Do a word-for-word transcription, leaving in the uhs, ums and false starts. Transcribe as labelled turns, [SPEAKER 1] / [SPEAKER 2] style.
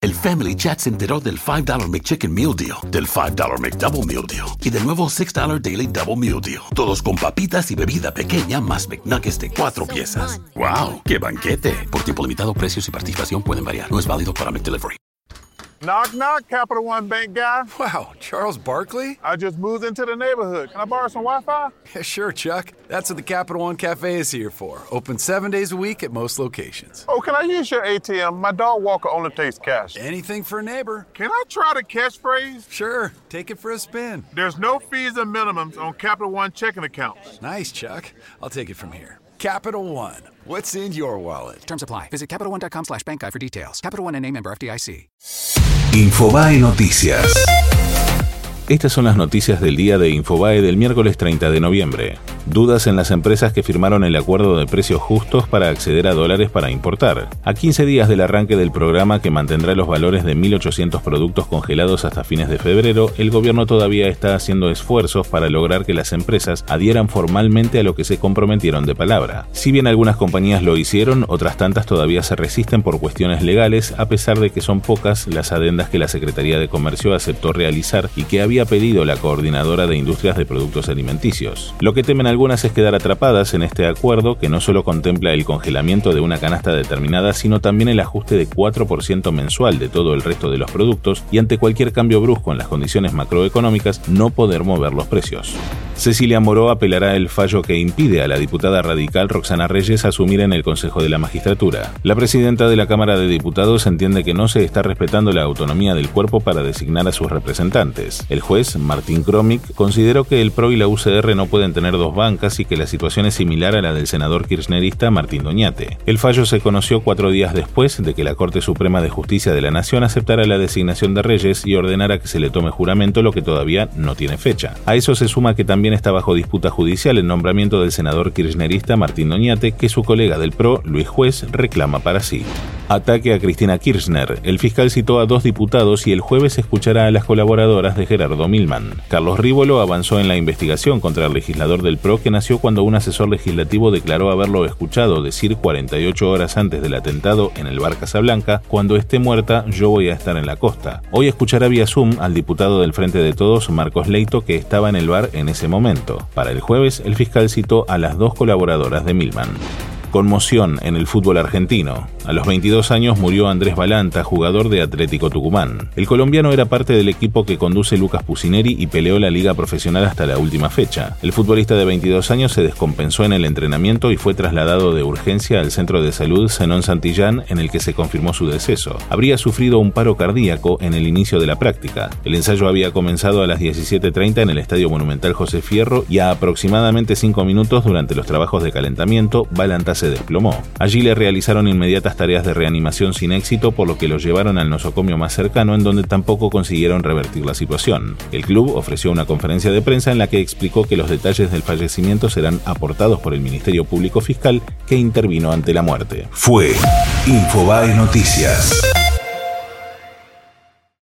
[SPEAKER 1] El Family Chat se enteró del five dollar McChicken Meal Deal, del five dollar McDouble Meal Deal y del nuevo six dollar Daily Double Meal Deal. Todos con papitas y bebida pequeña más McNuggets de cuatro piezas. ¡Wow! ¡Qué banquete! Por tiempo limitado, precios y participación pueden variar. No es válido para McDelivery.
[SPEAKER 2] Knock, knock, Capital One Bank guy.
[SPEAKER 3] Wow, Charles Barkley?
[SPEAKER 2] I just moved into the neighborhood. Can I borrow some Wi-Fi?
[SPEAKER 3] Yeah, sure, Chuck. That's what the Capital One Cafe is here for. Open seven days a week at most locations.
[SPEAKER 2] Oh, can I use your A T M? My dog Walker only takes cash.
[SPEAKER 3] Anything for a neighbor.
[SPEAKER 2] Can I try the catchphrase?
[SPEAKER 3] Sure, take it for a spin.
[SPEAKER 2] There's no fees and minimums on Capital One checking accounts.
[SPEAKER 3] Nice, Chuck. I'll take it from here. Capital One. What's in your wallet?
[SPEAKER 4] Terms apply. Visit CapitalOne.com slash bank guide for details. Capital One N A member F D I C.
[SPEAKER 5] Infobae Noticias. Estas son las noticias del día de Infobae del miércoles treinta de noviembre. Dudas en las empresas que firmaron el acuerdo de precios justos para acceder a dólares para importar. A quince días del arranque del programa que mantendrá los valores de mil ochocientos productos congelados hasta fines de febrero, el gobierno todavía está haciendo esfuerzos para lograr que las empresas adhieran formalmente a lo que se comprometieron de palabra. Si bien algunas compañías lo hicieron, otras tantas todavía se resisten por cuestiones legales, a pesar de que son pocas las adendas que la Secretaría de Comercio aceptó realizar y que había pedido la Coordinadora de Industrias de Productos Alimenticios. Lo que temen algunas es quedar atrapadas en este acuerdo que no solo contempla el congelamiento de una canasta determinada, sino también el ajuste de cuatro por ciento mensual de todo el resto de los productos y ante cualquier cambio brusco en las condiciones macroeconómicas no poder mover los precios. Cecilia Moró apelará el fallo que impide a la diputada radical Roxana Reyes asumir en el Consejo de la Magistratura. La presidenta de la Cámara de Diputados entiende que no se está respetando la autonomía del cuerpo para designar a sus representantes. El juez, Martín Kromick, consideró que el P R O y la U C R no pueden tener dos bancas y que la situación es similar a la del senador kirchnerista Martín Doñate. El fallo se conoció cuatro días después de que la Corte Suprema de Justicia de la Nación aceptara la designación de Reyes y ordenara que se le tome juramento, lo que todavía no tiene fecha. A eso se suma que también está bajo disputa judicial el nombramiento del senador kirchnerista Martín Doñate, que su colega del P R O, Luis Juez, reclama para sí. Ataque a Cristina Kirchner. El fiscal citó a dos diputados y el jueves escuchará a las colaboradoras de Gerardo Milman. Carlos Rívolo avanzó en la investigación contra el legislador del P R O que nació cuando un asesor legislativo declaró haberlo escuchado decir cuarenta y ocho horas antes del atentado en el bar Casablanca: cuando esté muerta yo voy a estar en la costa. Hoy escuchará vía Zoom al diputado del Frente de Todos, Marcos Leito, que estaba en el bar en ese momento. Para el jueves, el fiscal citó a las dos colaboradoras de Milman. Conmoción en el fútbol argentino. A los veintidós años murió Andrés Balanta, jugador de Atlético Tucumán. El colombiano era parte del equipo que conduce Lucas Pusineri y peleó la liga profesional hasta la última fecha. El futbolista de veintidós años se descompensó en el entrenamiento y fue trasladado de urgencia al centro de salud Zenón Santillán, en el que se confirmó su deceso. Habría sufrido un paro cardíaco en el inicio de la práctica. El ensayo había comenzado a las diecisiete treinta en el Estadio Monumental José Fierro y a aproximadamente cinco minutos durante los trabajos de calentamiento, Balanta se desplomó. Allí le realizaron inmediatas tareas de reanimación sin éxito, por lo que lo llevaron al nosocomio más cercano, en donde tampoco consiguieron revertir la situación. El club ofreció una conferencia de prensa en la que explicó que los detalles del fallecimiento serán aportados por el Ministerio Público Fiscal, que intervino ante la muerte. Fue Infobae Noticias.